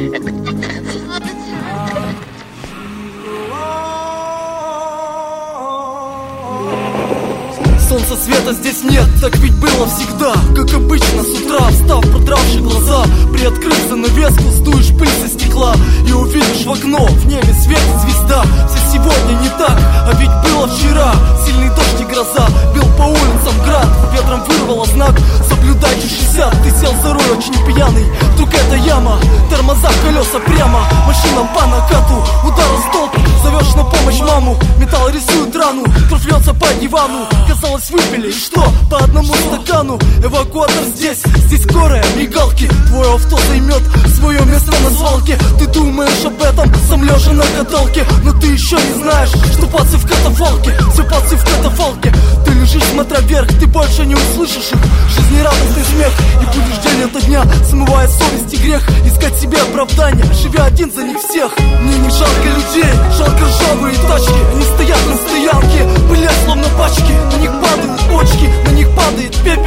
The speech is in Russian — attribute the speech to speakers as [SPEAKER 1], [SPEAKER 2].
[SPEAKER 1] Солнца света здесь нет, так ведь было всегда. Как обычно с утра, встав, продравши глаза, приоткрыв занавеску, сдуешь пыль со стекла и увидишь в окно, в небе светит звезда. Все сегодня не так, а ведь было вчера. Сильный дождь и гроза, бил по улицам град, ветром вырвало знак «Соблюдайте 60». Ты сел за руль очень пьяный, вдруг это яма, тормоза, колеса прямо, машина по накату, удар о столб, зовешь на помощь маму. Металл рисует рану, кровь льется по дивану. Казалось, выпили, что? По одному стакану. Эвакуатор здесь скорая, мигалки. Твое авто займет свое место на свалке. Ты думаешь об этом, сам лежа на каталке, но ты еще не знаешь, что пацы в катафалке. Все пацы в катафалке. Ты лежишь, смотря вверх, ты больше не услышишь их жизнерадостный смех. И будешь день ото дня, смывая совесть и грех, искать себе оправдания, живя один за них всех. Мне не жалко людей, жалко ржавые тачки. Они стоят на стоянке, пылят словно пачки. На них падают почки, на них падает пепел.